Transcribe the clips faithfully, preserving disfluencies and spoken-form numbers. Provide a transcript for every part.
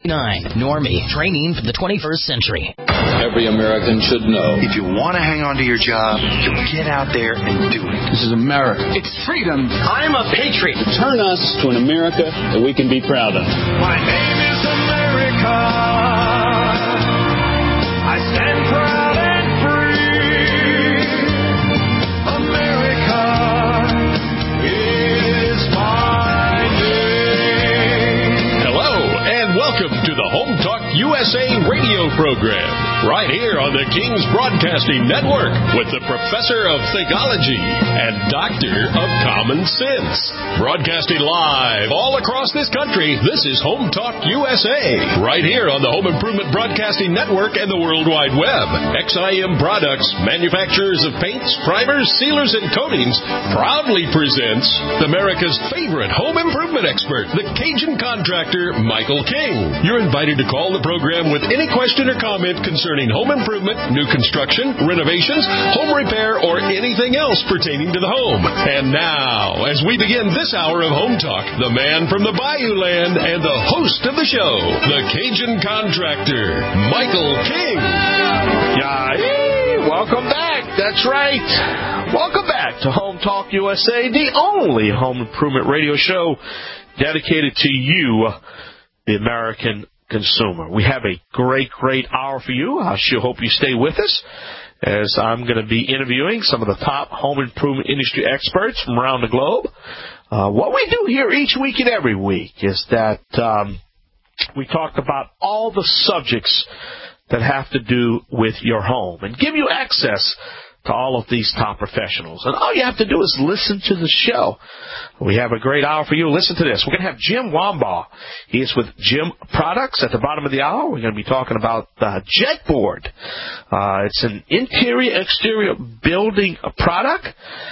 nine. Normie, training for the twenty-first century. Every American should know. If you want to hang on to your job, you get out there and do it. This is America. It's freedom. I'm a patriot. Turn us to an America that we can be proud of. My name is America. I stand proud and free. America is my name. Hello, and welcome to the Home Talk U S A radio program, right here on the King's Broadcasting Network with the Professor of Thegology and Doctor of Common Sense. Broadcasting live all across this country, this is Home Talk U S A, right here on the Home Improvement Broadcasting Network and the World Wide Web. X I M Products, manufacturers of paints, primers, sealers, and coatings, proudly presents America's favorite home improvement expert, the Cajun contractor, Michael King. You're invited to call the program with any question or comment concerning home improvement, new construction, renovations, home repair, or anything else pertaining to the home. And now, as we begin this hour of Home Talk, the man from the Bayou Land and the host of the show, the Cajun contractor, Michael King. Yeah, welcome back. That's right. Welcome back to Home Talk U S A, the only home improvement radio show dedicated to you, the American consumer. We have a great, great hour for you. I sure hope you stay with us as I'm going to be interviewing some of the top home improvement industry experts from around the globe. Uh, what we do here each week and every week is that um, we talk about all the subjects that have to do with your home and give you access to all of these top professionals. And all you have to do is listen to the show. We have a great hour for you. Listen to this. We're going to have Jim Wambaugh. He is with Jim Products at the bottom of the hour. We're going to be talking about uh, Jetboard. Uh, it's an interior-exterior building product.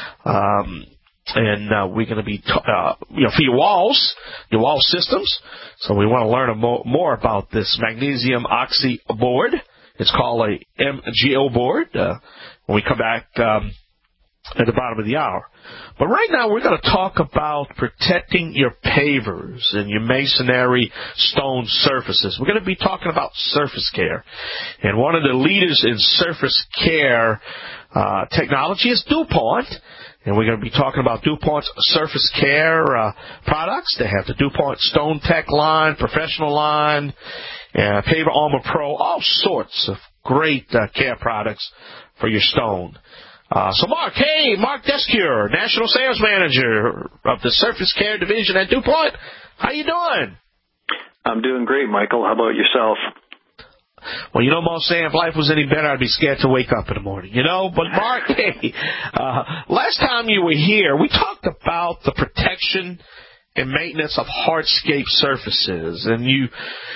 Um, and uh, we're going to be, t- uh, you know, for your walls, your wall systems. So we want to learn a mo- more about this magnesium oxy board. It's called a M G O board. Uh, when we come back um, at the bottom of the hour. But right now we're going to talk about protecting your pavers and your masonry stone surfaces. We're going to be talking about surface care. And one of the leaders in surface care uh, technology is DuPont. And we're going to be talking about DuPont's surface care uh, products. They have the DuPont Stone Tech line, professional line, uh, Paver Armor Pro, all sorts of great uh, care products for your stone. Uh, so Mark, hey, Mark Descure, National Sales Manager of the Surface Care Division at DuPont. How you doing? I'm doing great, Michael. How about yourself? Well, you know, most saying if life was any better, I'd be scared to wake up in the morning, you know? But Mark, hey, uh, last time you were here, we talked about the protection and maintenance of hardscape surfaces. And you...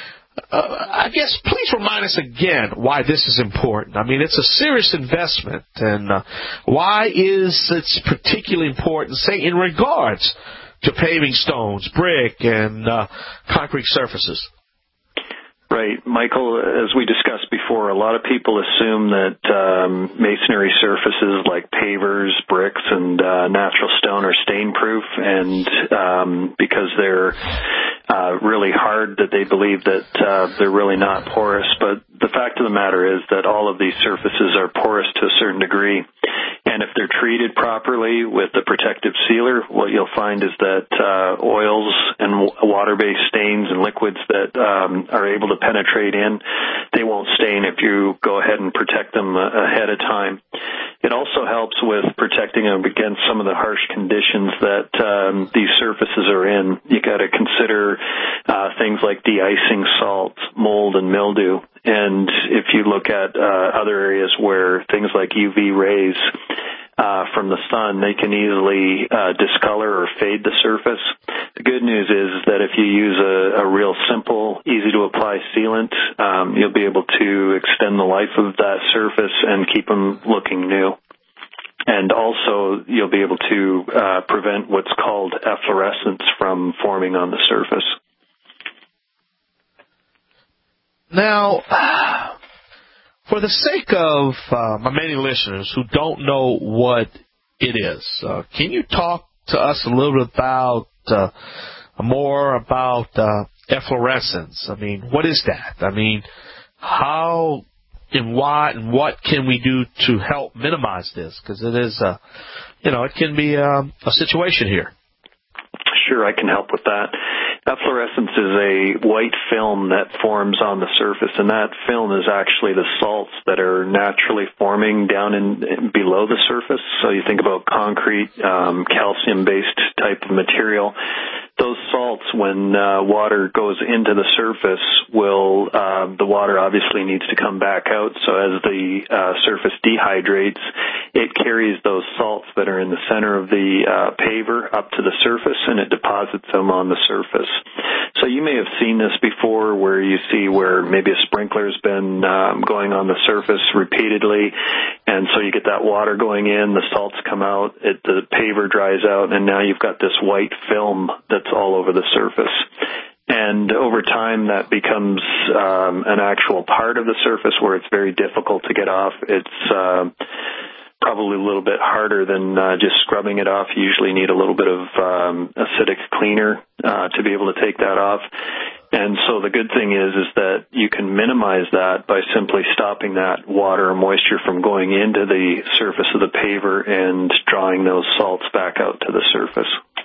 Uh, I guess please remind us again why this is important. I mean, it's a serious investment, and uh, why is it particularly important, say, in regards to paving stones, brick, and uh, concrete surfaces? Right. Michael, as we discussed before, a lot of people assume that um, masonry surfaces like pavers, bricks, and uh, natural stone are stain-proof, and um, because they're uh, really hard, that they believe that uh, they're really not porous. But the fact of the matter is that all of these surfaces are porous to a certain degree. And if they're treated properly with the protective sealer, what you'll find is that uh, oils and water-based stains and liquids that um, are able to penetrate in, they won't stain if you go ahead and protect them uh, ahead of time. It also helps with protecting them against some of the harsh conditions that um, these surfaces are in. You got to consider uh, things like de-icing, salt, mold, and mildew. And if you look at uh, other areas where things like U V rays uh, from the sun, they can easily uh, discolor or fade the surface. The good news is that if you use a, a real simple, easy-to-apply sealant, um, you'll be able to extend the life of that surface and keep them looking new. And also, you'll be able to uh, prevent what's called efflorescence from forming on the surface. Now, for the sake of uh, my many listeners who don't know what it is, uh, can you talk to us a little bit about uh, more about uh, efflorescence. I mean, what is that? I mean, how and why and what can we do to help minimize this? Because it is, uh, you know, it can be um, a situation here. Sure, I can help with that. Efflorescence is a white film that forms on the surface, and that film is actually the salts that are naturally forming down in, in below the surface. So you think about concrete, um, calcium-based type of material. Those salts, when uh, water goes into the surface, will uh, the water obviously needs to come back out. So as the uh, surface dehydrates, it carries those salts that are in the center of the uh, paver up to the surface, and it deposits them on the surface. So you may have seen this before, where you see where maybe a sprinkler's been um, going on the surface repeatedly, and so you get that water going in, the salts come out, it, the paver dries out, and now you've got this white film that's all over the surface. And over time, that becomes um, an actual part of the surface where it's very difficult to get off. It's uh, probably a little bit harder than uh, just scrubbing it off. You usually need a little bit of um, acidic cleaner uh, to be able to take that off. And so the good thing is, is that you can minimize that by simply stopping that water or moisture from going into the surface of the paver and drawing those salts back out to the surface.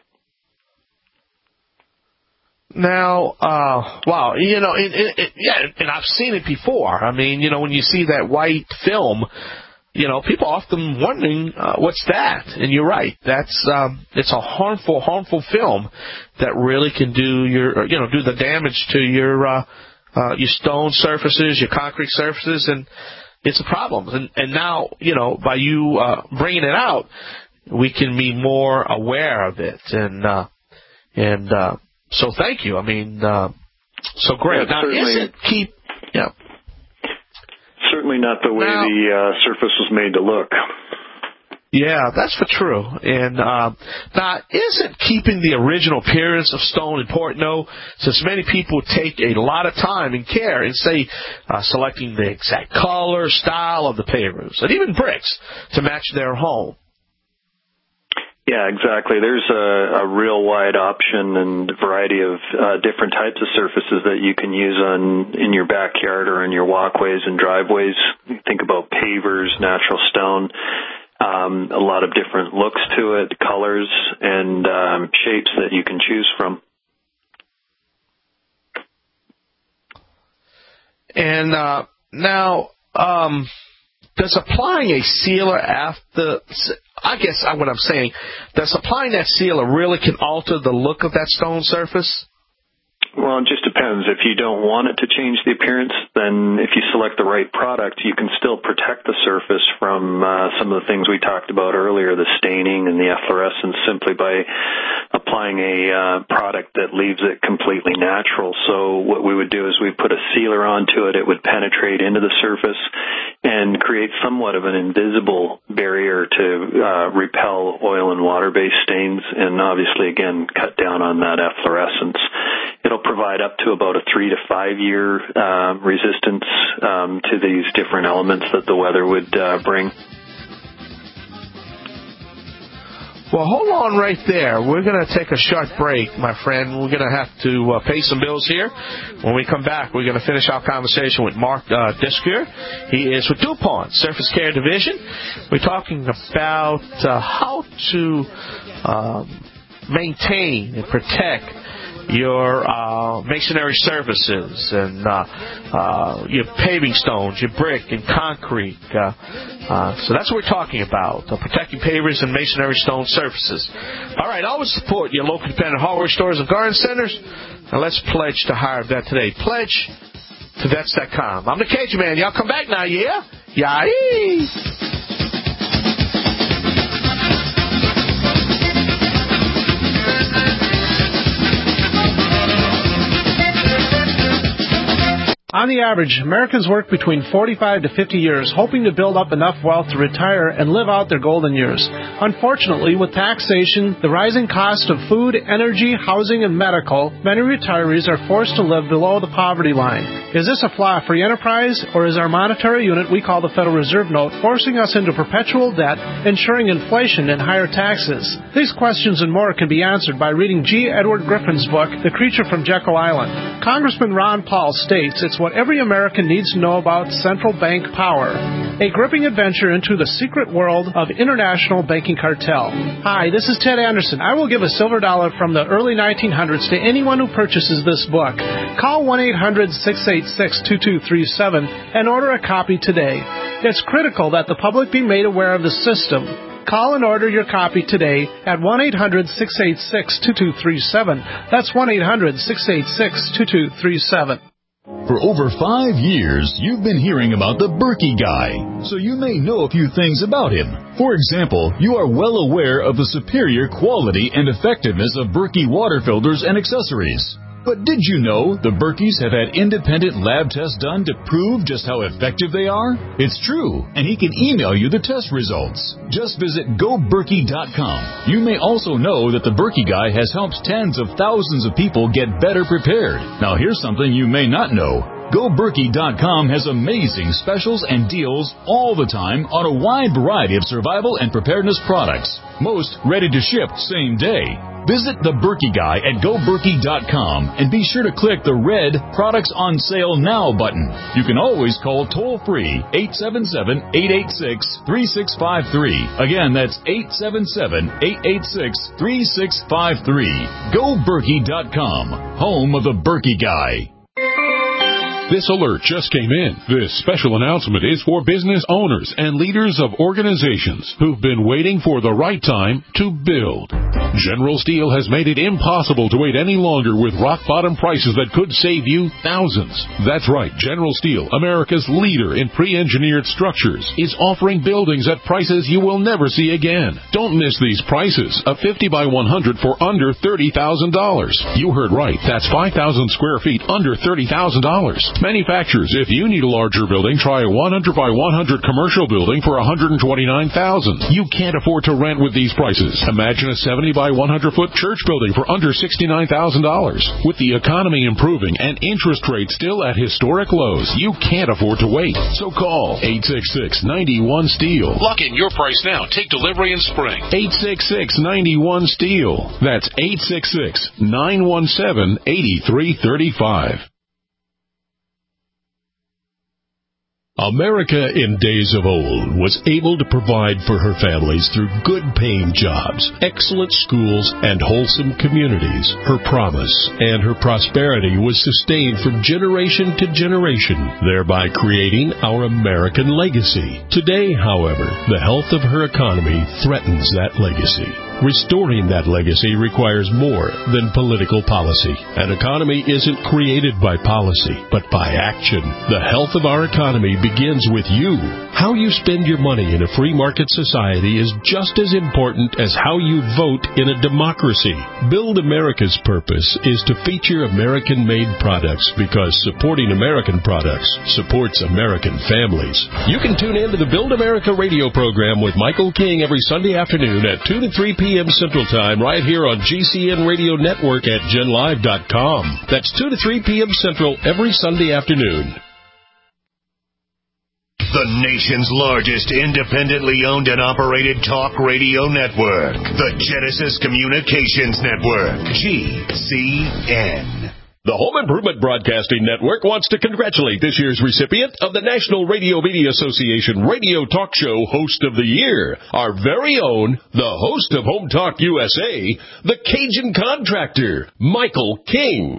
Now, uh, wow, you know, it, it, it, yeah, and I've seen it before. I mean, you know, when you see that white film, you know, people often wondering, uh, what's that? And you're right. That's, um, it's a harmful, harmful film that really can do your, you know, do the damage to your, uh, uh, your stone surfaces, your concrete surfaces, and it's a problem. And, and now, you know, by you, uh, bringing it out, we can be more aware of it. And, uh, and, uh, so thank you. I mean, uh, so great. Yeah, now, is it keep, yeah. Certainly not the way now, the uh, surface was made to look. Yeah, that's for true. And uh, now, isn't keeping the original appearance of stone important, though, since many people take a lot of time and care in, say, uh, selecting the exact color, style of the pavers, and even bricks to match their home? Yeah, exactly. There's a, a real wide option and variety of uh, different types of surfaces that you can use on in your backyard or in your walkways and driveways. Think about pavers, natural stone, um, a lot of different looks to it, colors, and um, shapes that you can choose from. And uh, now, um, does applying a sealer after... I guess what I'm saying, does applying that sealer really can alter the look of that stone surface? Well, it just depends. If you don't want it to change the appearance, then if you select the right product, you can still protect the surface from uh, some of the things we talked about earlier, the staining and the efflorescence, simply by applying a uh, product that leaves it completely natural. So what we would do is we put a sealer onto it. It would penetrate into the surface and create somewhat of an invisible barrier to uh, repel oil and water-based stains, and obviously, again, cut down on that efflorescence. It'll provide up to about a three to five year uh, resistance um, to these different elements that the weather would uh, bring. Well, hold on right there. We're going to take a short break, my friend. We're going to have to uh, pay some bills here. When we come back, we're going to finish our conversation with Mark uh, Diskeer. He is with DuPont Surface Care Division. We're talking about uh, how to um, maintain and protect your uh, masonry surfaces and uh, uh, your paving stones, your brick and concrete. Uh, uh, so that's what we're talking about, uh, protecting pavers and masonry stone surfaces. All right, always support your local independent hardware stores and garden centers. And let's pledge to hire a vet today. Pledge to vets dot com. I'm the Cajun Man. Y'all come back now, yeah? Yay! On the average, Americans work between forty-five to fifty years, hoping to build up enough wealth to retire and live out their golden years. Unfortunately, with taxation, the rising cost of food, energy, housing, and medical, many retirees are forced to live below the poverty line. Is this a flaw free enterprise, or is our monetary unit we call the Federal Reserve Note forcing us into perpetual debt, ensuring inflation and higher taxes? These questions and more can be answered by reading G. Edward Griffin's book, The Creature from Jekyll Island. Congressman Ron Paul states it's what every American needs to know about central bank power. A gripping adventure into the secret world of international banking cartel. Hi, this is Ted Anderson. I will give a silver dollar from the early nineteen hundreds to anyone who purchases this book. Call one eight hundred, six eight six, two two three seven and order a copy today. It's critical that the public be made aware of the system. Call and order your copy today at one eight hundred, six eight six, two two three seven. That's one eight hundred, six eight six, two two three seven. For over five years, you've been hearing about the Berkey Guy, so you may know a few things about him. For example, you are well aware of the superior quality and effectiveness of Berkey water filters and accessories. But did you know the Berkeys have had independent lab tests done to prove just how effective they are? It's true, and he can email you the test results. Just visit go berkey dot com. You may also know that the Berkey Guy has helped tens of thousands of people get better prepared. Now here's something you may not know. go berkey dot com has amazing specials and deals all the time on a wide variety of survival and preparedness products, most ready to ship same day. Visit the Berkey Guy at go berkey dot com and be sure to click the red Products on Sale Now button. You can always call toll-free eight seven seven, eight eight six, three six five three. Again, that's eight seven seven, eight eight six, three six five three. go berkey dot com, home of the Berkey Guy. This alert just came in. This special announcement is for business owners and leaders of organizations who've been waiting for the right time to build. General Steel has made it impossible to wait any longer with rock-bottom prices that could save you thousands. That's right. General Steel, America's leader in pre-engineered structures, is offering buildings at prices you will never see again. Don't miss these prices. A fifty by one hundred for under thirty thousand dollars. You heard right. That's five thousand square feet under thirty thousand dollars. Manufacturers, if you need a larger building, try a one hundred by one hundred commercial building for one hundred twenty-nine thousand dollars. You can't afford to rent with these prices. Imagine a seventy by one hundred foot church building for under sixty-nine thousand dollars. With the economy improving and interest rates still at historic lows, you can't afford to wait. So call eight six six, nine one, STEEL. Lock in your price now. Take delivery in spring. eight six six, nine one, STEEL. That's eight six six, nine one seven, eight three three five. America in days of old was able to provide for her families through good-paying jobs, excellent schools, and wholesome communities. Her promise and her prosperity was sustained from generation to generation, thereby creating our American legacy. Today, however, the health of her economy threatens that legacy. Restoring that legacy requires more than political policy. An economy isn't created by policy, but by action. The health of our economy begins with you. How you spend your money in a free market society is just as important as how you vote in a democracy. Build America's purpose is to feature American-made products because supporting American products supports American families. You can tune in to the Build America radio program with Michael King every Sunday afternoon at two to three p.m. Central Time right here on G C N Radio Network at gen live dot com. That's two to three p.m. Central every Sunday afternoon. The nation's largest independently owned and operated talk radio network. The Genesis Communications Network. G C N. The Home Improvement Broadcasting Network wants to congratulate this year's recipient of the National Radio Media Association Radio Talk Show Host of the Year, our very own, the host of Home Talk U S A, the Cajun Contractor, Michael King.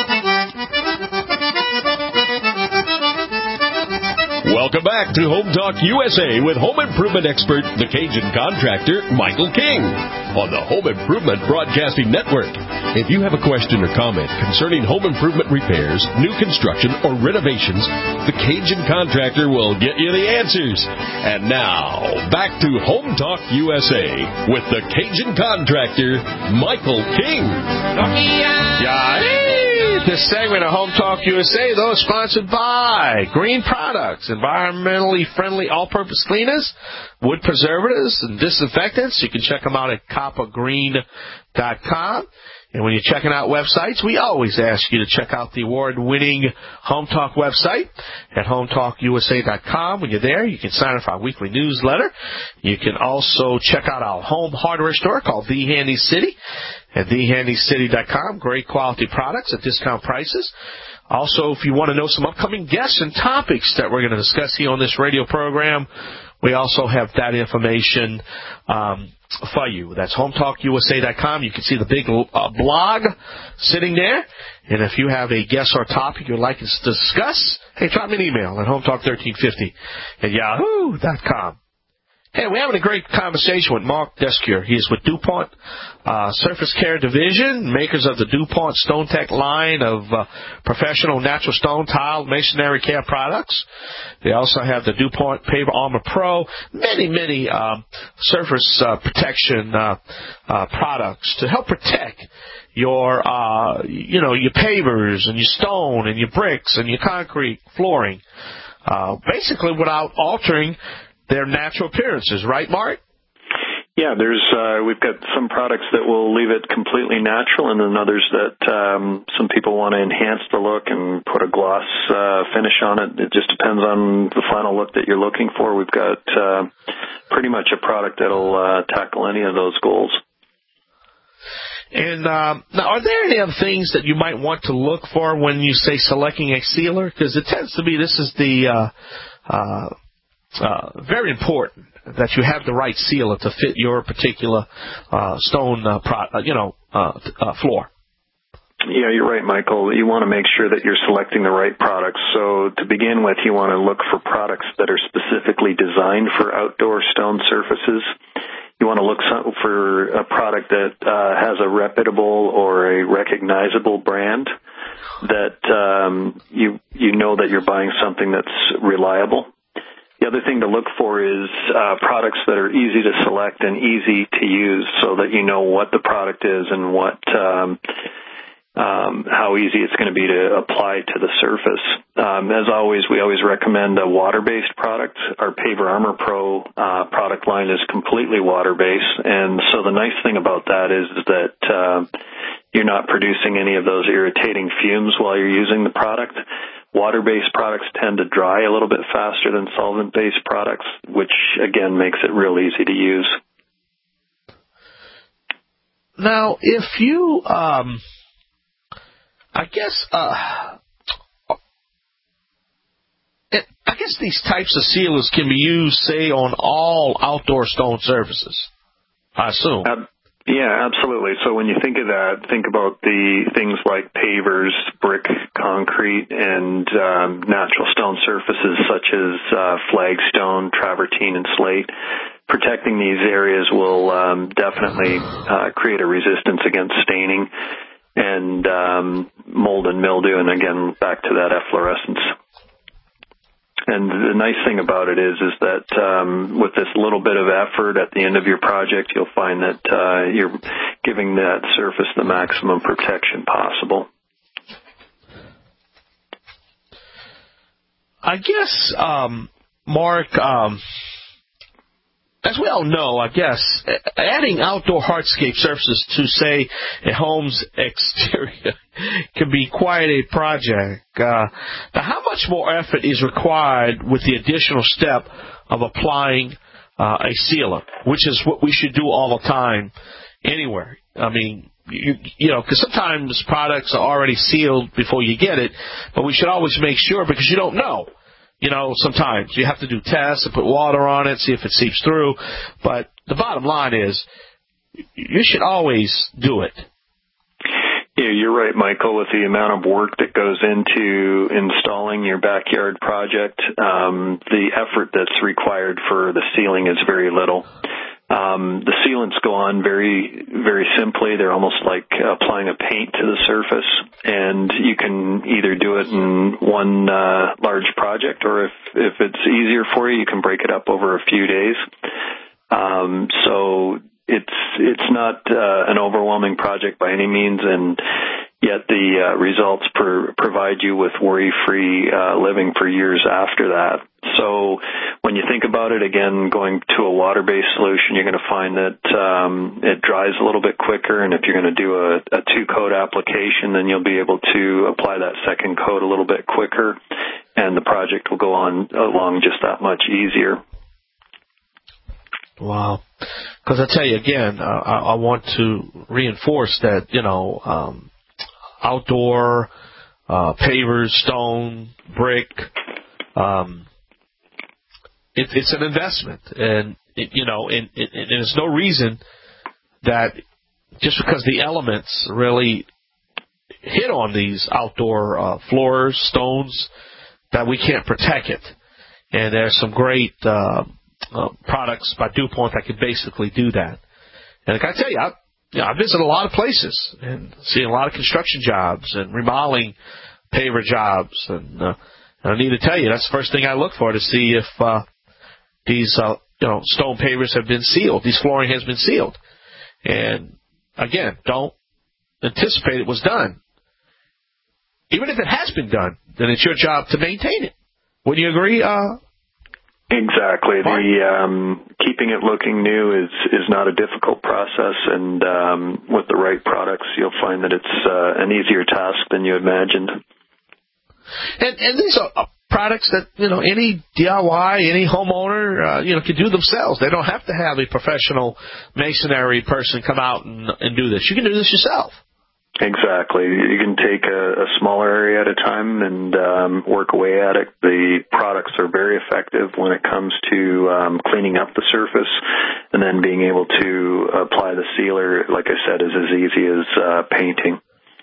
Welcome back to Home Talk U S A with home improvement expert, the Cajun Contractor, Michael King, on the Home Improvement Broadcasting Network. If you have a question or comment concerning home improvement repairs, new construction, or renovations, the Cajun Contractor will get you the answers. And now, back to Home Talk U S A with the Cajun Contractor, Michael King. Yeah, This segment of Home Talk U S A, though, is sponsored by Green Products, environmentally friendly all-purpose cleaners, wood preservatives, and disinfectants. You can check them out at copper green dot com. And when you're checking out websites, we always ask you to check out the award-winning Home Talk website at home talk U S A dot com. When you're there, you can sign up for our weekly newsletter. You can also check out our home hardware store called The Handy City at the handy city dot com. Great quality products at discount prices. Also, if you want to know some upcoming guests and topics that we're going to discuss here on this radio program, we also have that information um, for you. That's home talk U S A dot com. You can see the big uh, blog sitting there. And if you have a guest or topic you'd like us to discuss, hey, drop me an email at home talk thirteen fifty at yahoo dot com. Hey, we're having a great conversation with Mark Descure. He is with DuPont uh, Surface Care Division, makers of the DuPont StoneTech line of uh, professional natural stone tile masonry care products. They also have the DuPont Paver Armor Pro, many, many uh, surface uh, protection uh, uh, products to help protect your, uh, you know, your pavers and your stone and your bricks and your concrete flooring, uh, basically without altering their natural appearances, right, Mark? Yeah, there's uh, we've got some products that will leave it completely natural, and then others that um, some people want to enhance the look and put a gloss uh, finish on it. It just depends on the final look that you're looking for. We've got uh, pretty much a product that'll uh, tackle any of those goals. And uh, now, are there any other things that you might want to look for when you say selecting a sealer? Because it tends to be this is the uh, uh, Uh, very important that you have the right sealer to fit your particular uh, stone, uh, pro- uh, you know, uh, uh, floor. Yeah, you're right, Michael. You want to make sure that you're selecting the right products. So to begin with, you want to look for products that are specifically designed for outdoor stone surfaces. You want to look for a product that uh, has a reputable or a recognizable brand, that um, you you know that you're buying something that's reliable. The other thing to look for is uh, products that are easy to select and easy to use, so that you know what the product is and what um, um, how easy it's going to be to apply to the surface. Um, as always, we always recommend a water-based product. Our Paver Armor Pro uh, product line is completely water-based, and so the nice thing about that is that uh, you're not producing any of those irritating fumes while you're using the product. Water-based products tend to dry a little bit faster than solvent-based products, which, again, makes it real easy to use. Now, if you, um, I guess, uh, it, I guess these types of sealers can be used, say, on all outdoor stone surfaces, I assume. Uh, Yeah, absolutely. So when you think of that, think about the things like pavers, brick, concrete, and um, natural stone surfaces such as uh, flagstone, travertine, and slate. Protecting these areas will um, definitely uh, create a resistance against staining and um, mold and mildew, and again, back to that efflorescence. And the nice thing about it is, is that um, with this little bit of effort at the end of your project, you'll find that uh, you're giving that surface the maximum protection possible. I guess, um, Mark, um, as we all know, I guess, adding outdoor hardscape surfaces to, say, a home's exterior can be quite a project. Uh, now, how much more effort is required with the additional step of applying uh, a sealer, which is what we should do all the time anywhere? I mean, you, you know, because sometimes products are already sealed before you get it, but we should always make sure, because you don't know. You know, sometimes you have to do tests and put water on it, see if it seeps through. But the bottom line is, you should always do it. Yeah, you're right, Michael. With the amount of work that goes into installing your backyard project, um, the effort that's required for the sealing is very little. Um, the sealants go on very, very simply. They're almost like applying a paint to the surface, and you can either do it in one uh, large project, or if, if it's easier for you, you can break it up over a few days. Um, so it's it's not uh, an overwhelming project by any means, and yet the uh, results per, provide you with worry-free uh, living for years after that. So when you think about it, again, going to a water-based solution, you're going to find that um, it dries a little bit quicker, and if you're going to do a, a two-coat application, then you'll be able to apply that second coat a little bit quicker, and the project will go on along just that much easier. Wow. Because I tell you, again, uh, I, I want to reinforce that, you know, um, outdoor, uh, pavers, stone, brick, um, it, it's an investment. And, it, you know, and, and, and there's no reason that just because the elements really hit on these outdoor uh, floors, stones, that we can't protect it. And there's some great uh, uh, products by DuPont that can basically do that. And I tell you, I, you know, I visit a lot of places and seeing a lot of construction jobs and remodeling paver jobs. And, uh, and I need to tell you, that's the first thing I look for to see if uh, these uh, you know stone pavers have been sealed, these flooring has been sealed. And again, don't anticipate it was done. Even if it has been done, then it's your job to maintain it. Would you agree? Uh, exactly. Mark? The um, keeping it looking new is is not a difficult process, and um, with the right products, you'll find that it's uh, an easier task than you imagined. And, and these are products that you know any D I Y, any homeowner, uh, you know, can do themselves. They don't have to have a professional masonry person come out and, and do this. You can do this yourself. Exactly. You can take a, a smaller area at a time and um, work away at it. The products are very effective when it comes to um, cleaning up the surface, and then being able to apply the sealer, like I said, is as easy as uh, painting.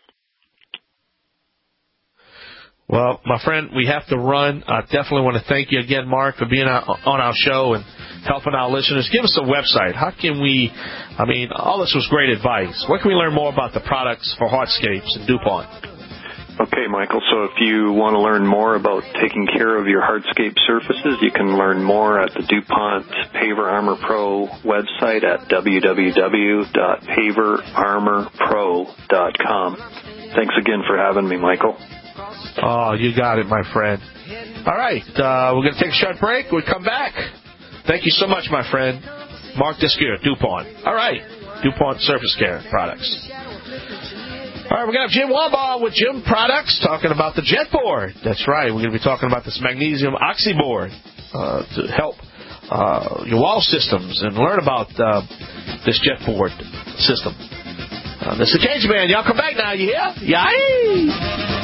Well, my friend, we have to run. I definitely want to thank you again, Mark, for being on our show and helping our listeners. Give us a website. How can we, I mean, all this was great advice. Where can we learn more about the products for hardscapes and DuPont? Okay, Michael, so if you want to learn more about taking care of your hardscape surfaces, you can learn more at the DuPont Paver Armor Pro website at w w w dot paver armor pro dot com. Thanks again for having me, Michael. Oh, you got it, my friend. All right, uh, we're going to take a short break. We'll come back. Thank you so much, my friend. Mark Diskeer, DuPont. All right, DuPont Surface Care Products. All right, we're going to have Jim Wambaugh with Jim Products talking about the jet board. That's right, we're going to be talking about this magnesium oxy board uh, to help uh, your wall systems and learn about uh, this jet board system. Uh, this is the Cage Man. Y'all come back now, you hear? Yay!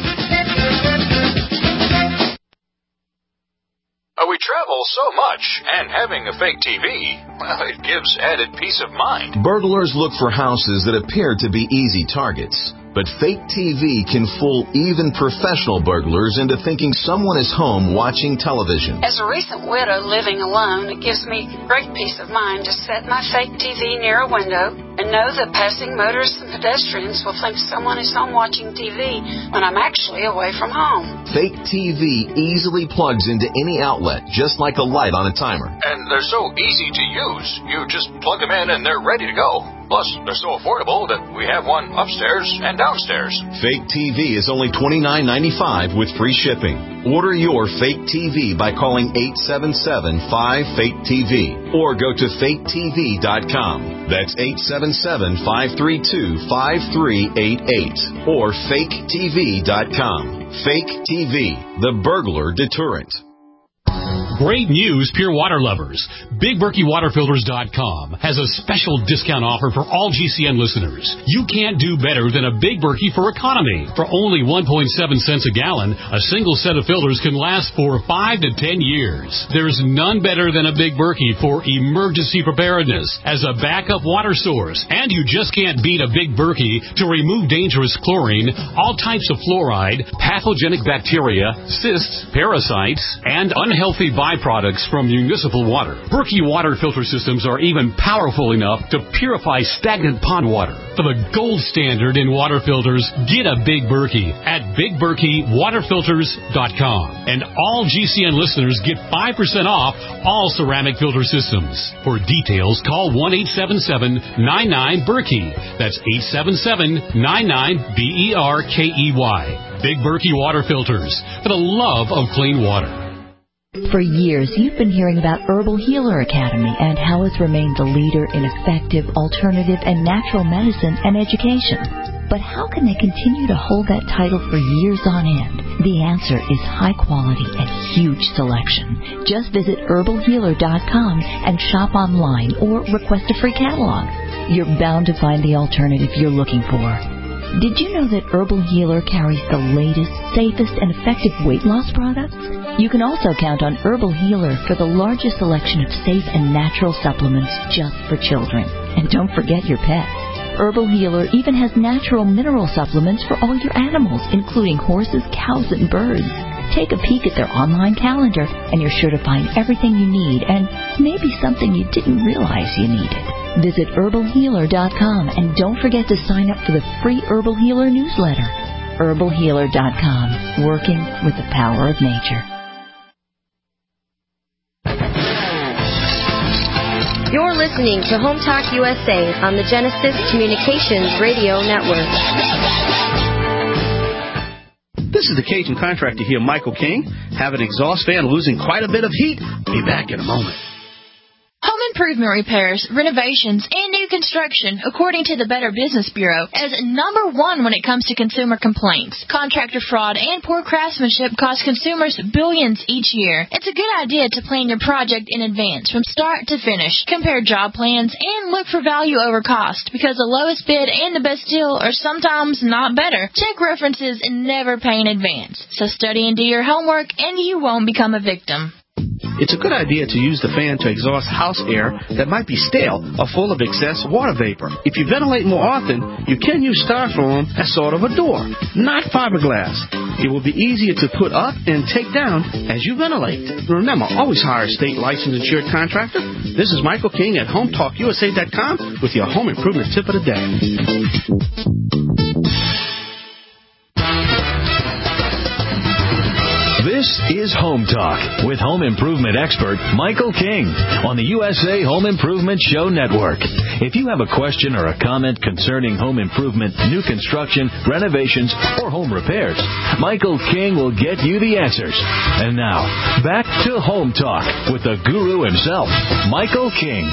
Uh, we travel so much, and having a fake T V, well, it gives added peace of mind. Burglars look for houses that appear to be easy targets. But fake T V can fool even professional burglars into thinking someone is home watching television. As a recent widow living alone, it gives me great peace of mind to set my fake T V near a window and know that passing motorists and pedestrians will think someone is home watching T V when I'm actually away from home. Fake T V easily plugs into any outlet, just like a light on a timer. And they're so easy to use. You just plug them in and they're ready to go. Plus, they're so affordable that we have one upstairs and downstairs. Fake T V is only twenty-nine ninety-five with free shipping. Order your fake T V by calling eight seven seven, five, fake T V or go to fake T V dot com. That's eight seven seven, five three two, five three eight eight or fake T V dot com. Fake T V, the burglar deterrent. Great news, Pure Water lovers. Big Berkey Water Filters dot com has a special discount offer for all G C N listeners. You can't do better than a Big Berkey for economy. For only one point seven cents a gallon, a single set of filters can last for five to ten years. There's none better than a Big Berkey for emergency preparedness as a backup water source. And you just can't beat a Big Berkey to remove dangerous chlorine, all types of fluoride, pathogenic bacteria, cysts, parasites, and unhealthy body byproducts from municipal water. Berkey water filter systems are even powerful enough to purify stagnant pond water. For the gold standard in water filters, get a Big Berkey at big berkey water filters dot com. And all G C N listeners get five percent off all ceramic filter systems. For details, call one eight seven seven nine nine Berkey. That's eight seven seven nine nine B E R K E Y. Big Berkey water filters, for the love of clean water. For years, you've been hearing about Herbal Healer Academy and how it's remained the leader in effective, alternative, and natural medicine and education. But how can they continue to hold that title for years on end? The answer is high quality and huge selection. Just visit herbal healer dot com and shop online or request a free catalog. You're bound to find the alternative you're looking for. Did you know that Herbal Healer carries the latest, safest, and effective weight loss products? You can also count on Herbal Healer for the largest selection of safe and natural supplements just for children. And don't forget your pets. Herbal Healer even has natural mineral supplements for all your animals, including horses, cows, and birds. Take a peek at their online calendar, and you're sure to find everything you need and maybe something you didn't realize you needed. Visit herbal healer dot com and don't forget to sign up for the free Herbal Healer newsletter. herbal healer dot com, working with the power of nature. You're listening to Home Talk U S A on the Genesis Communications Radio Network. This is the Cajun Contractor here, Michael King. Have an exhaust fan losing quite a bit of heat? Be back in a moment. Home improvement repairs, renovations, and new construction, according to the Better Business Bureau, is number one when it comes to consumer complaints. Contractor fraud and poor craftsmanship cost consumers billions each year. It's a good idea to plan your project in advance, from start to finish. Compare job plans and look for value over cost, because the lowest bid and the best deal are sometimes not better. Check references and never pay in advance. So study and do your homework, and you won't become a victim. It's a good idea to use the fan to exhaust house air that might be stale or full of excess water vapor. If you ventilate more often, you can use styrofoam as sort of a door, not fiberglass. It will be easier to put up and take down as you ventilate. Remember, always hire a state licensed insured contractor. This is Michael King at home talk U S A dot com with your home improvement tip of the day. This is Home Talk with home improvement expert Michael King on the U S A Home Improvement Show Network. If you have a question or a comment concerning home improvement, new construction, renovations, or home repairs, Michael King will get you the answers. And now, back to Home Talk with the guru himself, Michael King.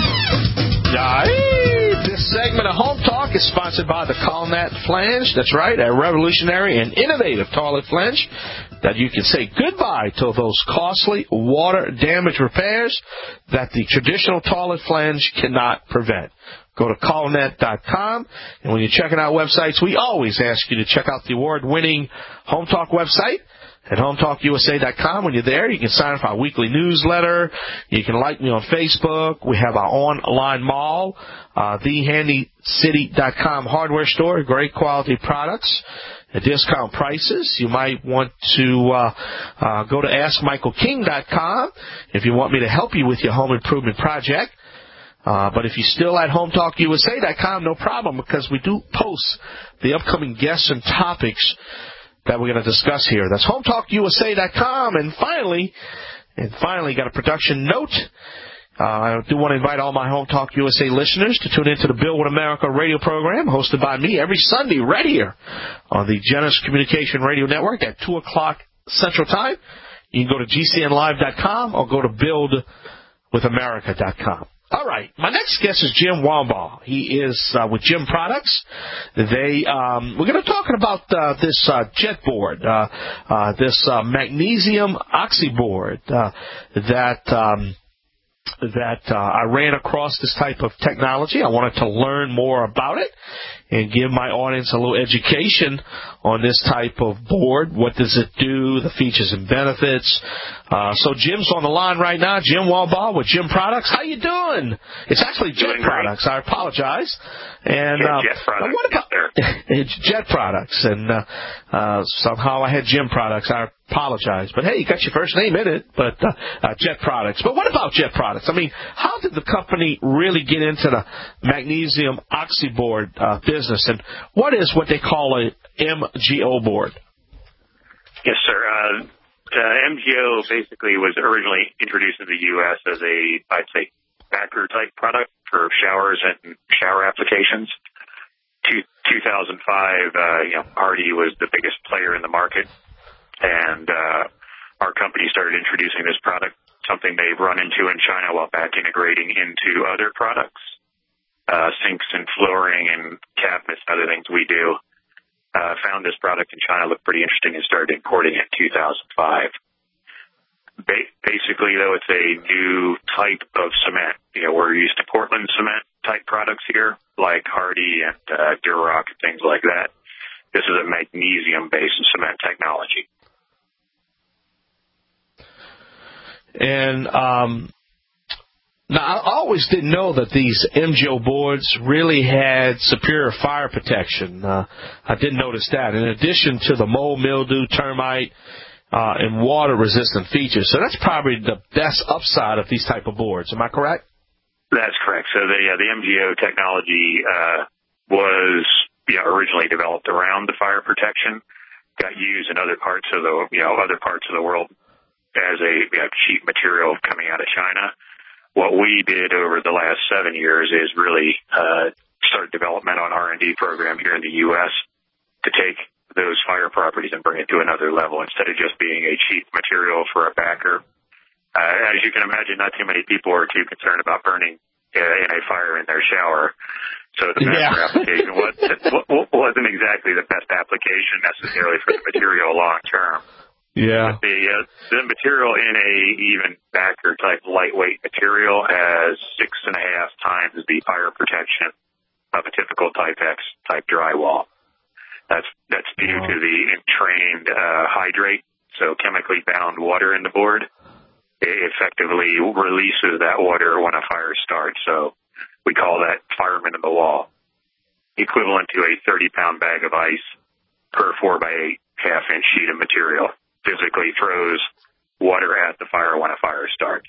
This segment of Home Talk is sponsored by the Colnet Flange. That's right, a revolutionary and innovative toilet flange that you can say goodbye to those costly water damage repairs that the traditional toilet flange cannot prevent. Go to colnet dot com, and when you're checking out websites, we always ask you to check out the award-winning Home Talk website at home talk U S A dot com. When you're there, you can sign up for our weekly newsletter. You can like me on Facebook. We have our online mall, uh, the handy city dot com hardware store, great quality products at discount prices. You might want to uh, uh, go to ask michael king dot com if you want me to help you with your home improvement project. Uh, but if you're still at home talk U S A dot com, no problem, because we do post the upcoming guests and topics that we're going to discuss here. That's home talk U S A dot com. And finally, and finally, got a production note. Uh, I do want to invite all my Home Talk U S A listeners to tune into the Build with America radio program hosted by me every Sunday right here on the Genesis Communication Radio Network at two o'clock Central Time. You can go to G C N live dot com or go to build with america dot com. All right, my next guest is Jim Wambaugh. He is uh, with Jim Products. They um, we're going to talk about uh, this uh, jet board, uh, uh, this uh, magnesium oxy board uh, that um, that uh, I ran across this type of technology. I wanted to learn more about it, and give my audience a little education on this type of board. What does it do? The features and benefits. Uh, so Jim's on the line right now. Jim Walbaugh with Jim Products. How you doing? It's actually Jet Products. I apologize. And uh, Jet Products. What about it's Jet Products? And uh, uh, somehow I had Jim Products. I apologize. But hey, you got your first name in it. But uh, uh, Jet Products. But what about Jet Products? I mean, how did the company really get into the magnesium oxyboard uh, business? And what is what they call a M G O board? Yes, sir. Uh, uh, M G O basically was originally introduced in the U S as a, I'd say, backer-type product for showers and shower applications. Two, two thousand five, uh, you know, Hardy was the biggest player in the market, and uh, our company started introducing this product, something they've run into in China while back integrating into other products, uh, sinks and flooring and cabinets, other things we do. Uh, found this product in China, looked pretty interesting, and started importing it in two thousand five. Ba- basically, though, it's a new type of cement. You know, we're used to Portland cement type products here, like Hardy and uh, Durock and things like that. This is a magnesium-based cement technology. And um, now, I always didn't know that these M G O boards really had superior fire protection. Uh, I didn't notice that. In addition to the mold, mildew, termite, uh, and water-resistant features. So that's probably the best upside of these type of boards. Am I correct? That's correct. So the uh, the M G O technology uh, was you know, originally developed around the fire protection, got used in other parts of the you know other parts of the world as a you know, cheap material coming out of China. What we did over the last seven years is really uh, start development on R and D program here in the U S to take those fire properties and bring it to another level instead of just being a cheap material for a backer. Uh, as you can imagine, not too many people are too concerned about burning uh, in a fire in their shower. So the backer yeah. application wasn't, wasn't exactly the best application necessarily for the material long term. Yeah. But the uh, the material in a even backer type lightweight material has six and a half times the fire protection of a typical Type X type drywall. That's that's due wow. to the entrained uh, hydrate, so chemically bound water in the board. It effectively releases that water when a fire starts. So we call that fireman in the wall, equivalent to a thirty pound bag of ice per four by eight half inch sheet of material. Physically throws water at the fire when a fire starts.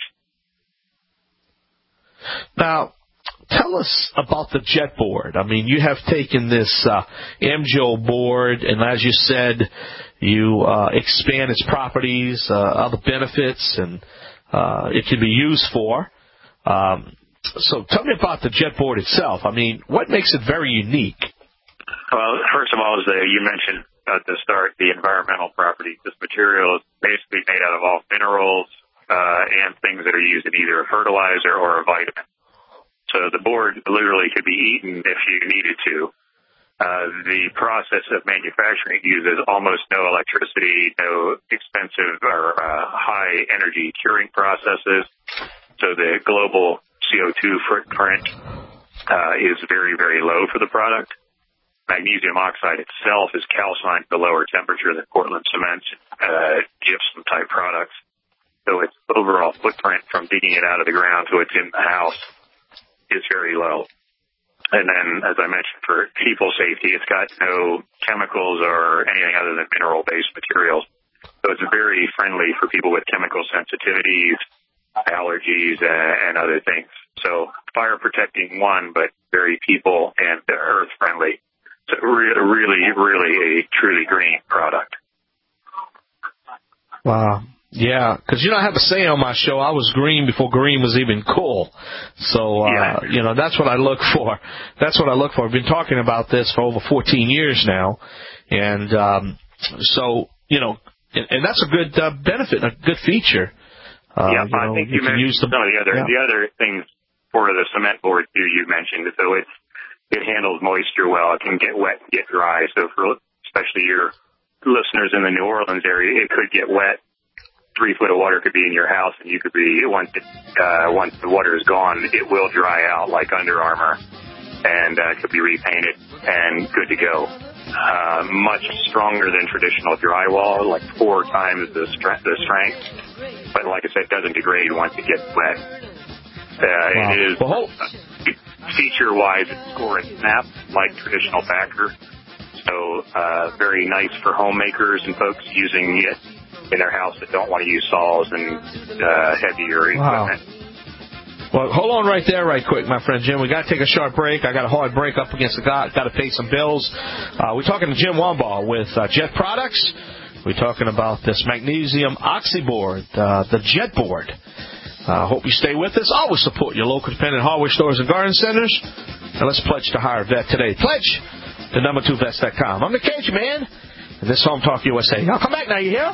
Now, tell us about the Jet board. I mean, you have taken this uh, M G O board, and as you said, you uh, expand its properties, uh, other benefits, and uh, it can be used for. Um, so tell me about the Jet board itself. I mean, what makes it very unique? Well, first of all, as you mentioned at the start, the environmental properties. This material is basically made out of all minerals uh, and things that are used in either a fertilizer or a vitamin. So the board literally could be eaten if you needed to. Uh, the process of manufacturing uses almost no electricity, no expensive or uh, high energy curing processes. So the global C O two footprint uh, is very, very low for the product. Magnesium oxide itself is calcined to lower temperature than Portland cements, uh, gypsum type products. So its overall footprint from digging it out of the ground to it's in the house is very low. And then, as I mentioned, for people safety, it's got no chemicals or anything other than mineral-based materials. So it's very friendly for people with chemical sensitivities, allergies, uh, and other things. So fire protecting one, but very people and earth friendly. It's really, really, really a truly green product. Wow. Yeah, because, you know, I have a saying on my show, I was green before green was even cool. So, uh, yeah. you know, that's what I look for. That's what I look for. I've been talking about this for over fourteen years now. And um, so, you know, and, and that's a good uh, benefit, a good feature. Uh, yeah, you I know, think you, you can mentioned use the, some of the other, yeah. the other things for the cement board, too, you mentioned. So it's, it handles moisture well. It can get wet and get dry. So for especially your listeners in the New Orleans area, it could get wet. Three foot of water could be in your house, and you could be once it, uh, once the water is gone, it will dry out like Under Armour. and uh, could be repainted and good to go. Uh, much stronger than traditional drywall, like four times the, stre- the strength. But like I said, it doesn't degrade once it gets wet. Uh, wow. It is well, uh, feature-wise, it's score and snap like traditional backer. So uh, very nice for homemakers and folks using it in their house that don't want to use saws and uh, heavier wow. equipment. Well, hold on right there right quick, my friend Jim. We got to take a short break. I got a hard break up against the got, got to pay some bills. Uh, we're talking to Jim Wambach with uh, Jet Products. We're talking about this magnesium oxyboard, uh, the Jet Board. I uh, hope you stay with us. Always support your local independent hardware stores and garden centers. And let's pledge to hire a vet today. Pledge to number two vets dot com. I'm the Cajun Man, and this is Home Talk U S A. I'll come back now, you hear?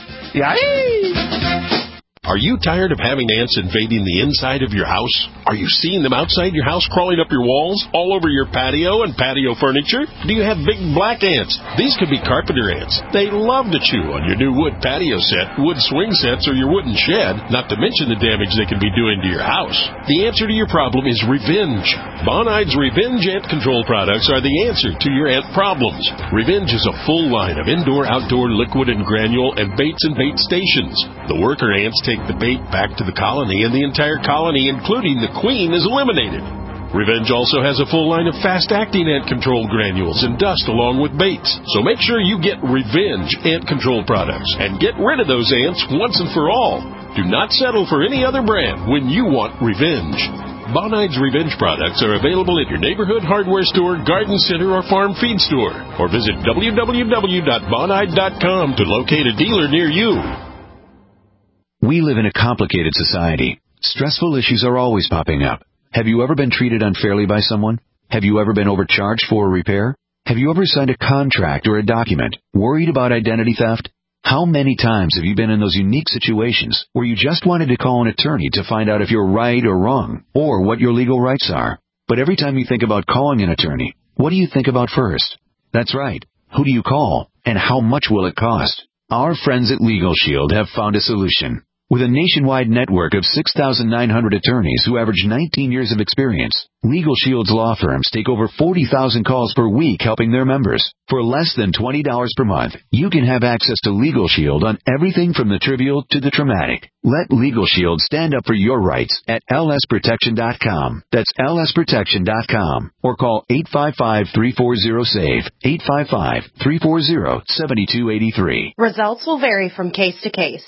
Yeah. Are you tired of having ants invading the inside of your house? Are you seeing them outside your house crawling up your walls, all over your patio and patio furniture? Do you have big black ants? These could be carpenter ants. They love to chew on your new wood patio set, wood swing sets, or your wooden shed, not to mention the damage they can be doing to your house. The answer to your problem is Revenge. Bonide's Revenge Ant Control products are the answer to your ant problems. Revenge is a full line of indoor-outdoor liquid and granule and baits and bait stations. The worker ants take the bait back to the colony, and the entire colony, including the queen, is eliminated. Revenge also has a full line of fast-acting ant control granules and dust along with baits. So make sure you get Revenge ant control products and get rid of those ants once and for all. Do not settle for any other brand when you want Revenge. Bonide's Revenge products are available at your neighborhood hardware store, garden center, or farm feed store. Or visit w w w dot bonide dot com to locate a dealer near you. We live in a complicated society. Stressful issues are always popping up. Have you ever been treated unfairly by someone? Have you ever been overcharged for a repair? Have you ever signed a contract or a document worried about identity theft? How many times have you been in those unique situations where you just wanted to call an attorney to find out if you're right or wrong, or what your legal rights are? But every time you think about calling an attorney, what do you think about first? That's right. Who do you call, and how much will it cost? Our friends at Legal Shield have found a solution. With a nationwide network of six thousand nine hundred attorneys who average nineteen years of experience, Legal Shield's law firms take over forty thousand calls per week helping their members. For less than twenty dollars per month, you can have access to Legal Shield on everything from the trivial to the traumatic. Let Legal Shield stand up for your rights at L S protection dot com. That's L S protection dot com. Or call eight five five, three four zero, S A V E, eight five five, three four zero, seven two eight three. Results will vary from case to case.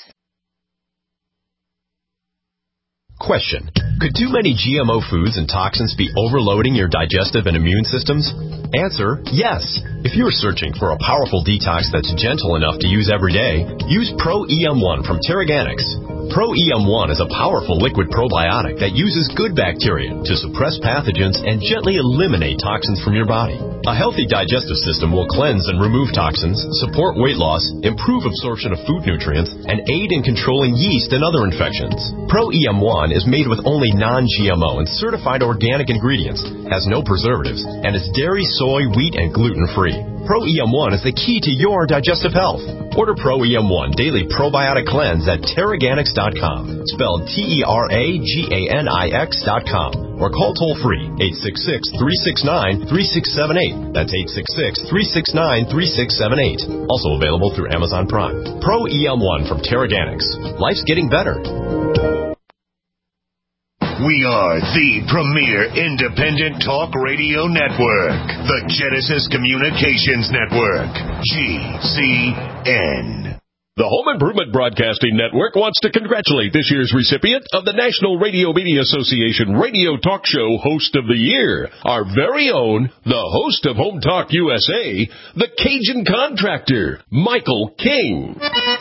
Question. Could too many G M O foods and toxins be overloading your digestive and immune systems? Answer, yes. If you're searching for a powerful detox that's gentle enough to use every day, use Pro E M one from Terraganics. Pro E M one is a powerful liquid probiotic that uses good bacteria to suppress pathogens and gently eliminate toxins from your body. A healthy digestive system will cleanse and remove toxins, support weight loss, improve absorption of food nutrients, and aid in controlling yeast and other infections. Pro E M one is made with only non-G M O and certified organic ingredients, has no preservatives, and is dairy, soy, wheat, and gluten-free. Pro E M one is the key to your digestive health. Order Pro E M one Daily Probiotic Cleanse at Terraganics dot com, spelled T E R A G A N I X dot com, or call toll-free eight six six, three six nine, three six seven eight. That's eight six six, three six nine, three six seven eight. Also available through Amazon Prime. Pro E M one from Terraganics. Life's getting better. We are the premier independent talk radio network, the Genesis Communications Network, G C N. The Home Improvement Broadcasting Network wants to congratulate this year's recipient of the National Radio Media Association Radio Talk Show Host of the Year, our very own, the host of Home Talk U S A, the Cajun Contractor, Michael King.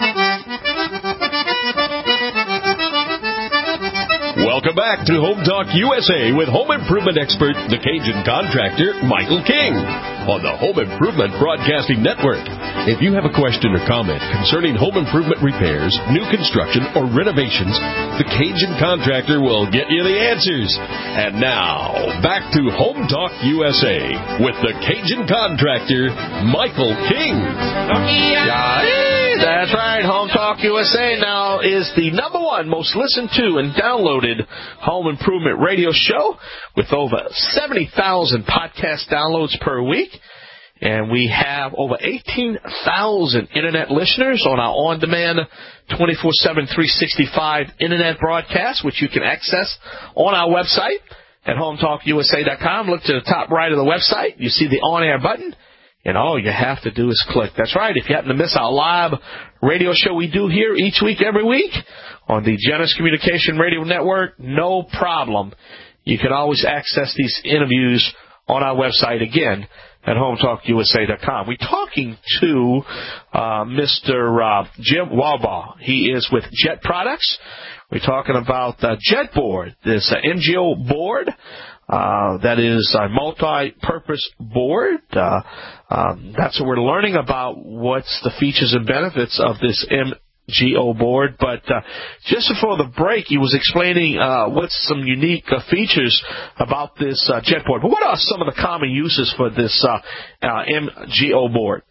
Welcome back to Home Talk U S A with home improvement expert, the Cajun Contractor, Michael King, on the Home Improvement Broadcasting Network. If you have a question or comment concerning home improvement repairs, new construction, or renovations, the Cajun Contractor will get you the answers. And now, back to Home Talk U S A with the Cajun Contractor, Michael King. Yeah. That's right. Home Talk U S A now is the number one most listened to and downloaded home improvement radio show with over seventy thousand podcast downloads per week. And we have over eighteen thousand Internet listeners on our on-demand twenty-four seven, three sixty-five Internet broadcast, which you can access on our website at home talk U S A dot com. Look to the top right of the website. You see the on-air button, and all you have to do is click. That's right. If you happen to miss our live radio show we do here each week, every week, on the Genesis Communication Radio Network, no problem. You can always access these interviews on our website, again, at home talk U S A dot com. We're talking to uh, Mister Uh, Jim Walbaugh. He is with Jet Products. We're talking about uh, Jet Board, this uh, M G O board. Uh, that is a multi-purpose board. Uh, um, that's what we're learning about. What's the features and benefits of this M G O board? But uh, just before the break, he was explaining uh, what's some unique uh, features about this uh, Jet board. But what are some of the common uses for this uh, uh, M G O board?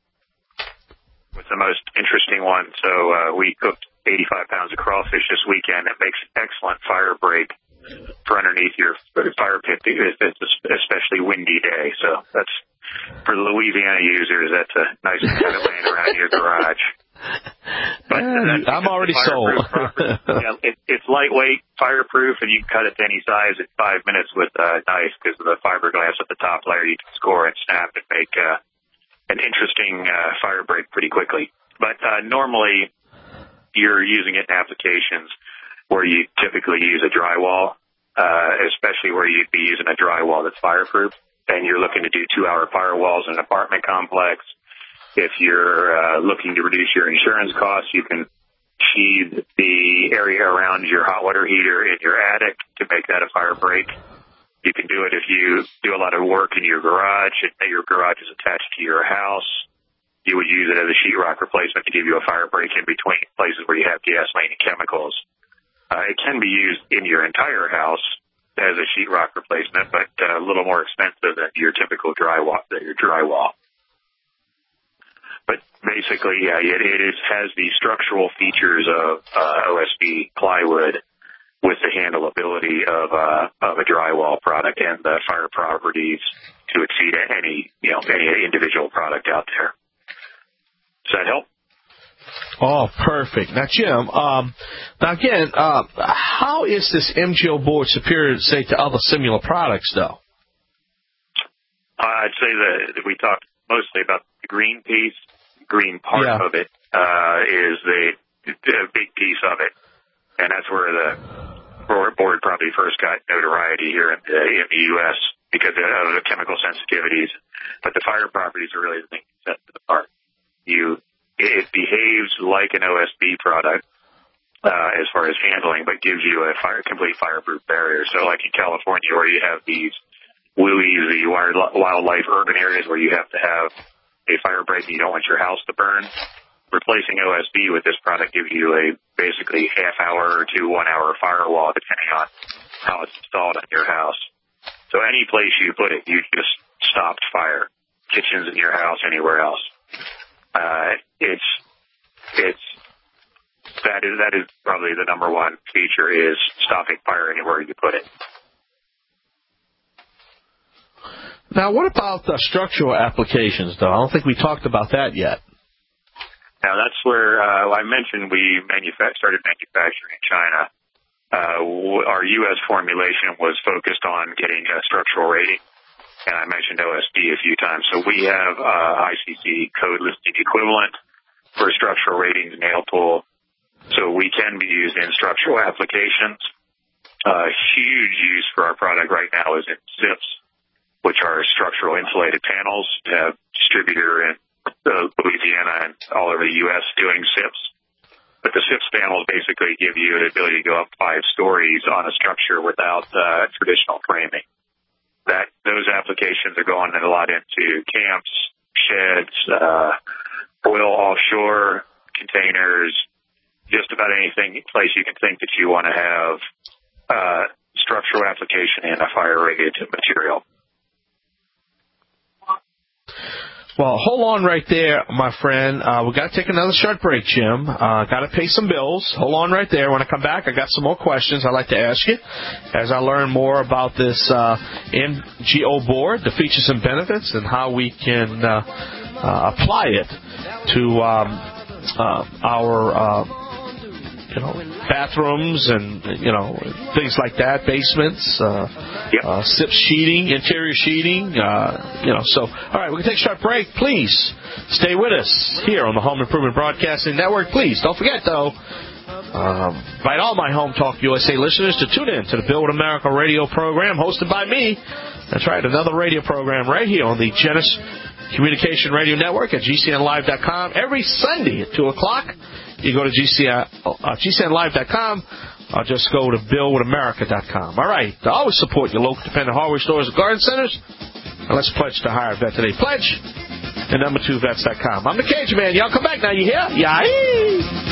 It's the most interesting one. So uh, we cooked eighty-five pounds of crawfish this weekend. It makes excellent fire break for underneath your fire pit. It's an especially windy day, so that's for the Louisiana users. That's a nice kind of laying around your garage. But uh, I'm already sold. Yeah, it, it's lightweight, fireproof, and you can cut it to any size in five minutes with a knife because of the fiberglass at the top layer. You can score and snap and make uh, an interesting uh, fire break pretty quickly. But uh, normally you're using it in applications where you typically use a drywall, uh, especially where you'd be using a drywall that's fireproof, and you're looking to do two-hour firewalls in an apartment complex. If you're uh, looking to reduce your insurance costs, you can sheathe the area around your hot water heater in your attic to make that a fire break. You can do it if you do a lot of work in your garage, and your garage is attached to your house. You would use it as a sheetrock replacement to give you a fire break in between places where you have gasoline and chemicals. Uh, it can be used in your entire house as a sheetrock replacement, but uh, a little more expensive than your typical drywall. Your drywall. But basically, yeah, it, it is, has the structural features of uh, O S B plywood with the handleability of, uh, of a drywall product and the fire properties to exceed any, you know, any individual product out there. Does that help? Oh, perfect. Now, Jim, um, now again, uh, how is this M G O board superior, say, to other similar products, though? Uh, I'd say that we talked mostly about the green piece. Green part yeah. of it uh, is the, the big piece of it, and that's where the board probably first got notoriety here in the, in the U S because of the chemical sensitivities. But the fire properties are really the thing that sets it apart. You It behaves like an O S B product uh, as far as handling, but gives you a fire, complete fireproof barrier. So like in California where you have these W U Is, the wildlife urban areas where you have to have a fire break and you don't want your house to burn, replacing O S B with this product gives you a basically half hour to one hour firewall depending on how it's installed in your house. So any place you put it, you just stopped fire. Kitchens in your house, anywhere else. Uh, it's, it's, that is, that is probably the number one feature is stopping fire anywhere you put it. Now, what about the structural applications, though? I don't think we talked about that yet. Now, that's where uh, I mentioned we manufa- started manufacturing in China. Uh, our U S formulation was focused on getting a structural rating. And I mentioned O S B a few times. So we have uh, I C C code listing equivalent for structural ratings nail tool. So we can be used in structural applications. Uh, huge use for our product right now is in S I Ps, which are structural insulated panels. We have distributor in uh, Louisiana and all over the U S doing S I Ps. But the S I Ps panels basically give you the ability to go up five stories on a structure without uh, traditional framing. That those applications are going a lot into camps, sheds, uh, oil offshore containers, just about anything place you can think that you want to have uh, structural application and a fire-rated material. Well, hold on right there, my friend. Uh, we got to take another short break, Jim. Uh, got to pay some bills. Hold on right there. When I come back, I got some more questions I'd like to ask you as I learn more about this uh, N G O board, the features and benefits, and how we can uh, uh, apply it to um, uh, our uh, you know bathrooms and you know things like that, basements, uh, yep. uh, S I P sheeting, interior sheeting. Uh, you know, so all right, we can take a short break. Please stay with us here on the Home Improvement Broadcasting Network. Please don't forget though. Um, invite all my Home Talk U S A listeners to tune in to the Build America radio program hosted by me. That's right, another radio program right here on the Genesis Communication Radio Network at G C N live dot com every Sunday at two o'clock. You go to G C N, uh, G C N live dot com or just go to build with america dot com. All right, to always support your local independent hardware stores and garden centers. And let's pledge to hire a vet today. Pledge and number two vets dot com. I'm the Cajun Man. Y'all come back now. You hear? Yeah.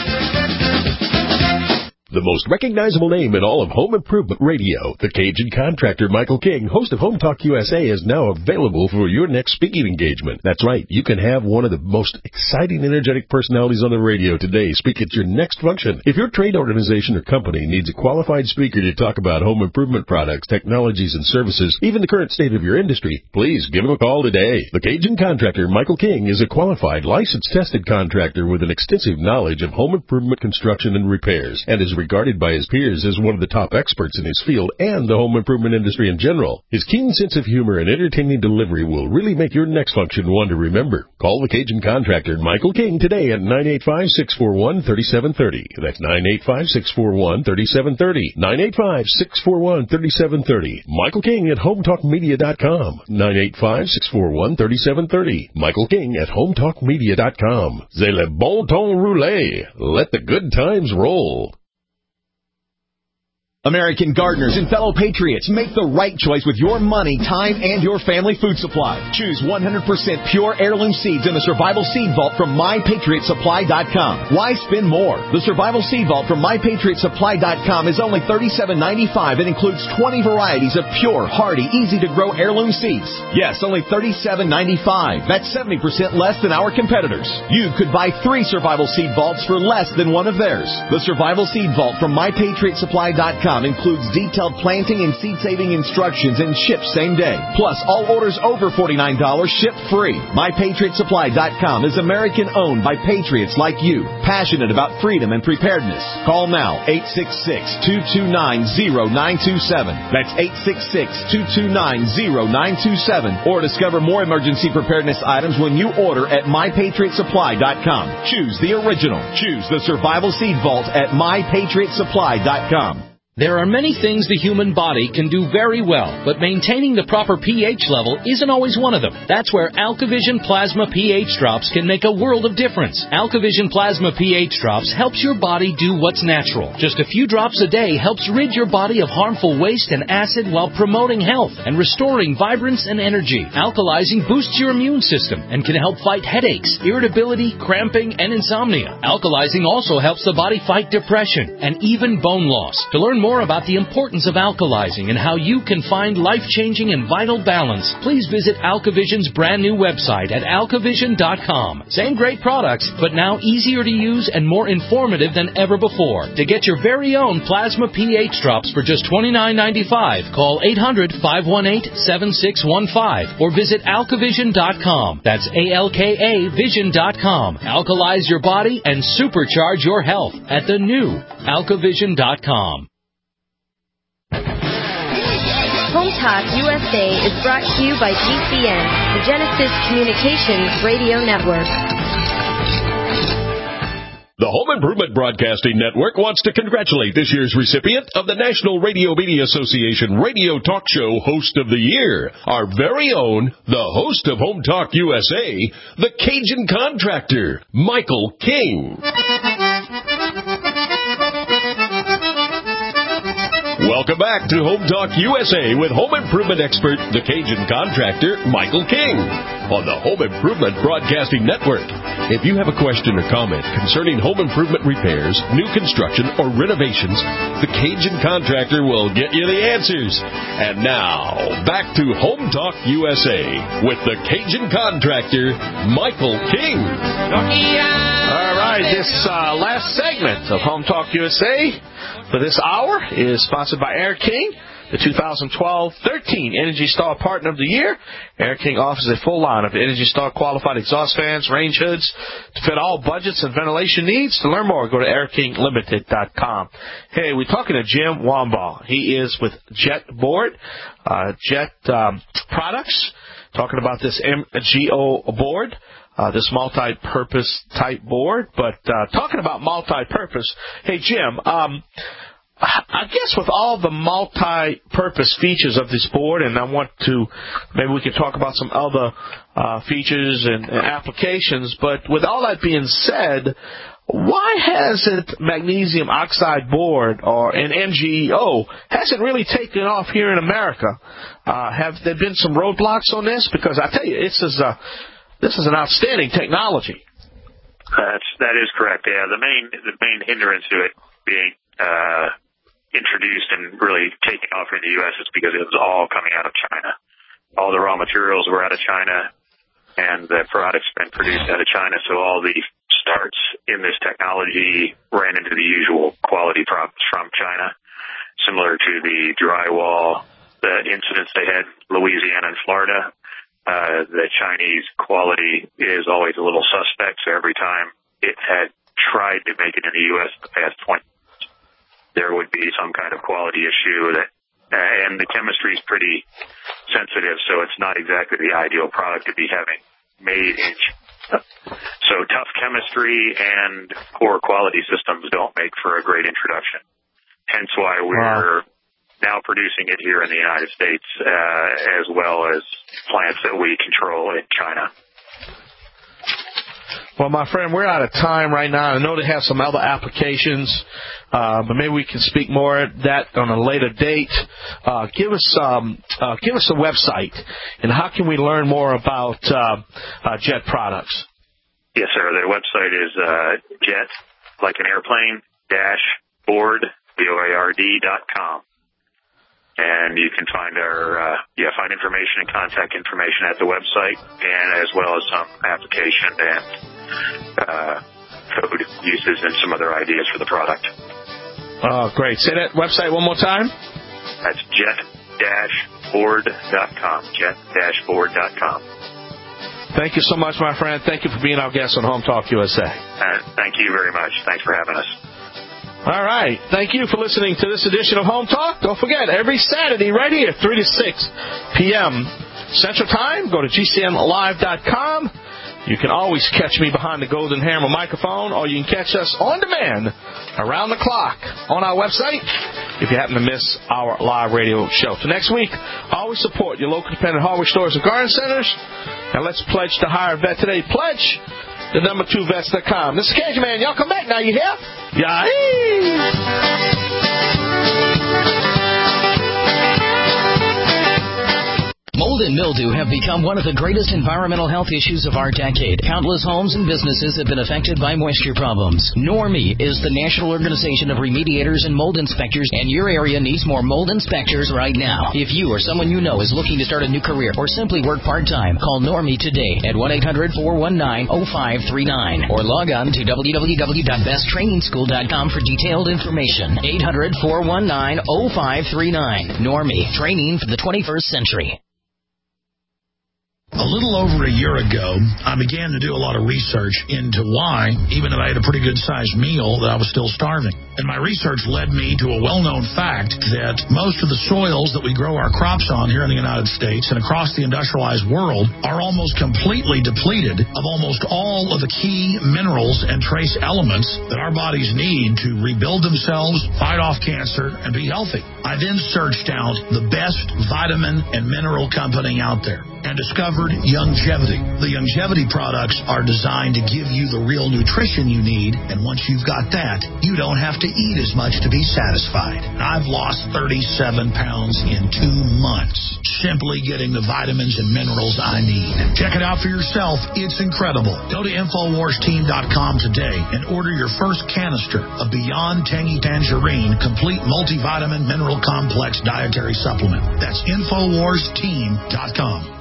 The most recognizable name in all of home improvement radio, the Cajun contractor Michael King, host of Home Talk U S A, is now available for your next speaking engagement. That's right, you can have one of the most exciting, energetic personalities on the radio today speak at your next function. If your trade organization or company needs a qualified speaker to talk about home improvement products, technologies, and services, even the current state of your industry, please give him a call today. The Cajun contractor Michael King is a qualified, licensed, tested contractor with an extensive knowledge of home improvement construction and repairs, and is regarded by his peers as one of the top experts in his field and the home improvement industry in general. His keen sense of humor and entertaining delivery will really make your next function one to remember. Call the Cajun contractor Michael King today at nine eight five, six four one, three seven three zero. That's nine eight five, six four one, three seven three zero. nine eight five, six four one, three seven three zero. Michael King at home talk media dot com. nine eight five, six four one, three seven three zero. Michael King at home talk media dot com. C'est le bon temps roulé. Let the good times roll. American gardeners and fellow patriots, make the right choice with your money, time, and your family food supply. Choose one hundred percent pure heirloom seeds in the Survival Seed Vault from my patriot supply dot com. Why spend more? The Survival Seed Vault from my patriot supply dot com is only thirty-seven ninety-five and includes twenty varieties of pure, hardy, easy-to-grow heirloom seeds. Yes, only thirty-seven ninety-five. That's seventy percent less than our competitors. You could buy three Survival Seed Vaults for less than one of theirs. The Survival Seed Vault from my patriot supply dot com includes detailed planting and seed-saving instructions and ships same day. Plus, all orders over forty-nine dollars ship free. my patriot supply dot com is American-owned by patriots like you, passionate about freedom and preparedness. Call now, eight six six, two two nine, zero nine two seven. That's eight six six, two two nine, zero nine two seven. Or discover more emergency preparedness items when you order at my patriot supply dot com. Choose the original. Choose the Survival Seed Vault at my patriot supply dot com. There are many things the human body can do very well, but maintaining the proper pH level isn't always one of them. That's where AlkaVision Plasma pH Drops can make a world of difference. AlkaVision Plasma pH Drops helps your body do what's natural. Just a few drops a day helps rid your body of harmful waste and acid while promoting health and restoring vibrance and energy. Alkalizing boosts your immune system and can help fight headaches, irritability, cramping, and insomnia. Alkalizing also helps the body fight depression and even bone loss. To learn more about the importance of alkalizing and how you can find life-changing and vital balance, please visit AlkaVision's brand new website at alka vision dot com. Same great products, but now easier to use and more informative than ever before. To get your very own Plasma pH Drops for just twenty-nine ninety-five, call eight hundred, five one eight, seven six one five or visit alka vision dot com. That's A L K A vision dot com. Alkalize your body and supercharge your health at the new alka vision dot com. Home Talk U S A is brought to you by G C N, the Genesis Communications Radio Network. The Home Improvement Broadcasting Network wants to congratulate this year's recipient of the National Radio Media Association Radio Talk Show Host of the Year, our very own, the host of Home Talk U S A, the Cajun contractor, Michael King. Welcome back to Home Talk U S A with home improvement expert, the Cajun contractor, Michael King, on the Home Improvement Broadcasting Network. If you have a question or comment concerning home improvement repairs, new construction, or renovations, the Cajun Contractor will get you the answers. And now, back to Home Talk U S A with the Cajun Contractor, Michael King. All right, this uh, last segment of Home Talk U S A for this hour is sponsored by Air King, the two thousand twelve thirteen Energy Star Partner of the Year. Air King offers a full line of Energy Star qualified exhaust fans, range hoods to fit all budgets and ventilation needs. To learn more, go to air king limited dot com. Hey, we're talking to Jim Wambach. He is with Jet Board, uh, Jet um, Products, talking about this M G O board. Uh, this multi-purpose type board, but uh, talking about multi-purpose, hey, Jim, um, I guess with all the multi-purpose features of this board, and I want to, maybe we could talk about some other uh, features and, and applications, but with all that being said, why hasn't magnesium oxide board or an M G O hasn't really taken off here in America? Uh, have there been some roadblocks on this? Because I tell you, this is a This is an outstanding technology. That's that is correct. Yeah, the main the main hindrance to it being uh, introduced and really taken off in the U S is because it was all coming out of China. All the raw materials were out of China, and the products been produced out of China. So all the starts in this technology ran into the usual quality problems from China, similar to the drywall, the incidents they had in Louisiana and Florida. Uh, the Chinese quality is always a little suspect, so every time it had tried to make it in the U S in the past twenty years, there would be some kind of quality issue that, uh, and the chemistry is pretty sensitive, so it's not exactly the ideal product to be having made in China. So tough chemistry and poor quality systems don't make for a great introduction. Hence why we're wow. now producing it here in the United States, uh, as well as plants that we control in China. Well, my friend, we're out of time right now. I know they have some other applications, uh, but maybe we can speak more of that on a later date. Uh, give us um, uh, give us a website, and how can we learn more about uh, uh, Jet Products? Yes, sir. Their website is uh, Jet, like an airplane, dash board, B O A R D dot com. And you can find our, uh, yeah, find information and contact information at the website, and as well as some application and, uh, code uses and some other ideas for the product. Oh, great. Say that website one more time. That's jet dash board dot com. jet dash board dot com. Thank you so much, my friend. Thank you for being our guest on Home Talk U S A. Uh, thank you very much. Thanks for having us. All right. Thank you for listening to this edition of Home Talk. Don't forget, every Saturday right here, three to six p.m. Central Time, go to G C N live dot com. You can always catch me behind the Golden Hammer microphone, or you can catch us on demand around the clock on our website if you happen to miss our live radio show. So next week, always support your local independent hardware stores and garden centers. And let's pledge to hire a vet today. Pledge the number two vets dot com. This is Cajun Man. Y'all come back now. You hear? Yeah. Mold and mildew have become one of the greatest environmental health issues of our decade. Countless homes and businesses have been affected by moisture problems. NORMI is the National Organization of Remediators and Mold Inspectors, and your area needs more mold inspectors right now. If you or someone you know is looking to start a new career or simply work part-time, call NORMI today at one eight hundred, four one nine, oh five three nine or log on to w w w dot best training school dot com for detailed information. eight hundred, four one nine, oh five three nine. NORMI, training for the twenty-first century. A little over a year ago, I began to do a lot of research into why, even if I had a pretty good-sized meal, that I was still starving. And my research led me to a well-known fact that most of the soils that we grow our crops on here in the United States and across the industrialized world are almost completely depleted of almost all of the key minerals and trace elements that our bodies need to rebuild themselves, fight off cancer, and be healthy. I then searched out the best vitamin and mineral company out there and discovered word Youngevity. The Youngevity products are designed to give you the real nutrition you need, and once you've got that, you don't have to eat as much to be satisfied. I've lost thirty-seven pounds in two months, simply getting the vitamins and minerals I need. Check it out for yourself. It's incredible. Go to Infowars Team dot com today and order your first canister of Beyond Tangy Tangerine Complete Multivitamin Mineral Complex Dietary Supplement. That's Infowars Team dot com.